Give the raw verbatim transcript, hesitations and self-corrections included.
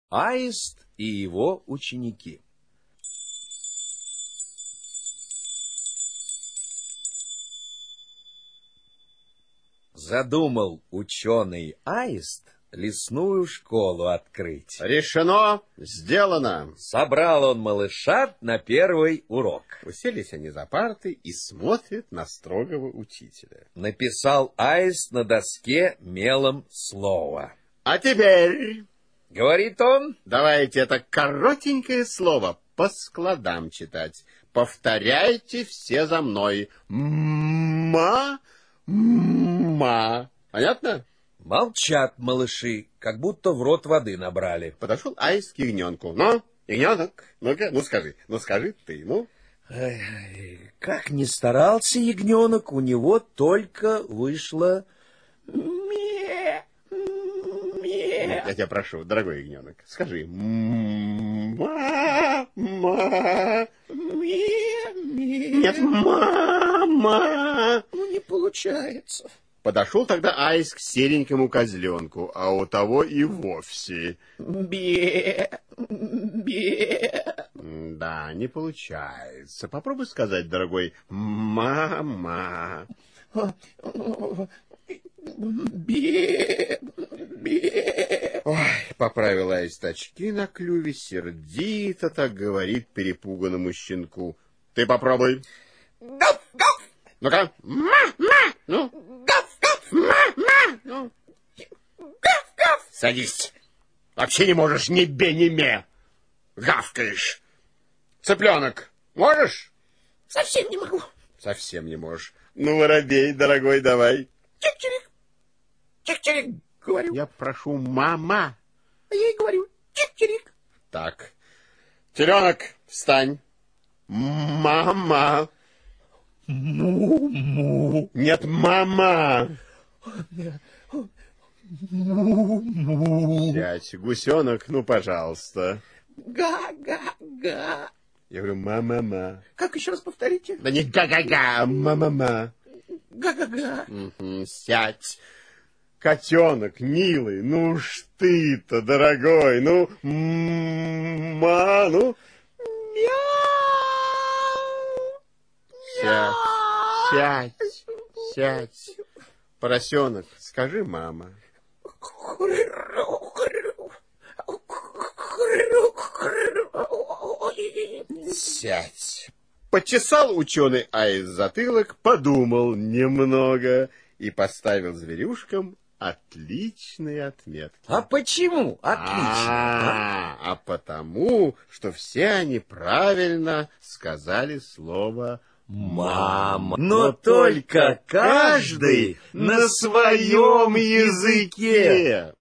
Аист и его ученики. Задумал ученый Аист лесную школу открыть. Решено, сделано. Собрал он малышат на первый урок. Уселись они за парты и смотрят на строгого учителя. Написал Аист на доске мелом слово. А теперь, говорит он, давайте это коротенькое слово по складам читать. Повторяйте все за мной. Ма, ма. Понятно? Молчат малыши, как будто в рот воды набрали. Подошел Аист к ягненку. Ну, ягненок, ну-ка, ну скажи, ну скажи ты, ну. Ай, как ни старался ягненок, у него только вышло ме, ме. Я тебя прошу, дорогой ягненок, скажи ма, ма, ме, ме. Нет, мама. Ну, не получается. Подошел тогда Аист к серенькому козленку, а у того и вовсе. Бе, бе. Да, не получается. Попробуй сказать, дорогой, мама. Бе, бе. Ой, поправил Аист очки на клюве, сердито так говорит перепуганному щенку. Ты попробуй. Гав, гав. Ну-ка. Ма, ма. Ну. Гав, гав. Ма, ма. Ну. Гав, гав. Садись. Вообще не можешь ни бе, ни ме. Гавкаешь. Цыпленок, можешь? Совсем не могу. Совсем не можешь. Ну, воробей, дорогой, давай. Чик-чирик. Чик-чирик, говорю. Я прошу, мама. А я и говорю, чик-чирик. Так. Теленок, встань. Мама. Му-му. Нет, мама. Му-му. Сядь, гусенок, ну, пожалуйста. Га-га-га. Я говорю, ма-ма-ма. Как еще раз повторите? Да не га-га-га, ма-ма-ма. Га-га-га. Угу, сядь. Котенок, милый, ну уж ты-то, дорогой, ну, ма, ну. Мяу. Сядь, сядь, сядь. Поросенок, скажи, мама. Сядь. Почесал ученый Аист затылок, подумал немного и поставил зверюшкам отличные отметки. А почему? Отлично. А, а потому, что все они правильно сказали слово «мама». Но только каждый на своем языке.